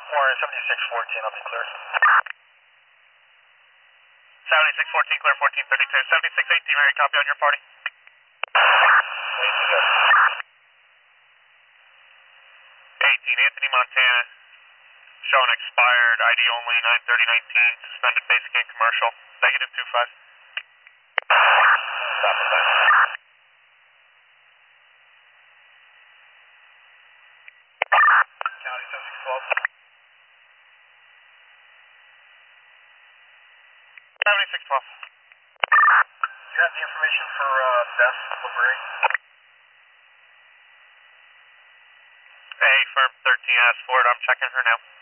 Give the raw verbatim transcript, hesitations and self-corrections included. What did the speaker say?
Warren, seventy-six fourteen, I'll be clear. seventy-six fourteen, clear fourteen thirty-two. seventy-six eighteen, ready to copy on your party. eighteen, Anthony, Montana. Showing expired, I D only, nine thirty nineteen, suspended basic and commercial. Negative two five. Stop it then. County seventy-six twelve. seventy-six twelve. Do you have the information for uh, Beth LeBray? Hey, firm thirteen asked for it. I'm checking her now.